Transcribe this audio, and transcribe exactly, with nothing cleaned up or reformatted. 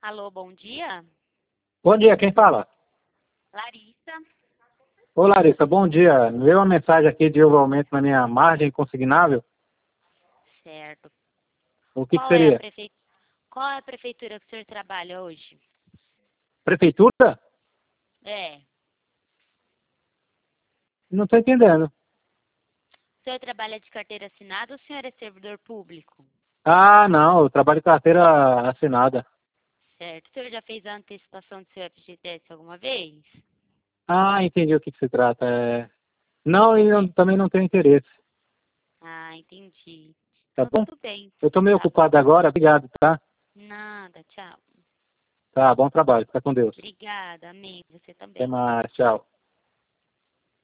Alô, bom dia. Bom dia, quem fala? Larissa. Ô Larissa, bom dia. Veio uma mensagem aqui de aumento na minha margem consignável. Certo. O que, que Qual é a seria? prefe... Qual é a prefeitura que o senhor trabalha hoje? Prefeitura? É. Não estou entendendo. O senhor trabalha de carteira assinada ou o senhor é servidor público? Ah, não, eu trabalho em carteira assinada. Certo. O senhor já fez a antecipação do seu F G T S alguma vez? Ah, entendi o que, que se trata. É... Não, e eu É. também não tenho interesse. Ah, entendi. Tá Então, bom? tudo bem. Eu estou meio Tá bom. ocupado agora. Obrigado, tá? Nada, tchau. Tá, bom trabalho. Fica com Deus. Obrigada, amém. Você Até também. mais. Tchau.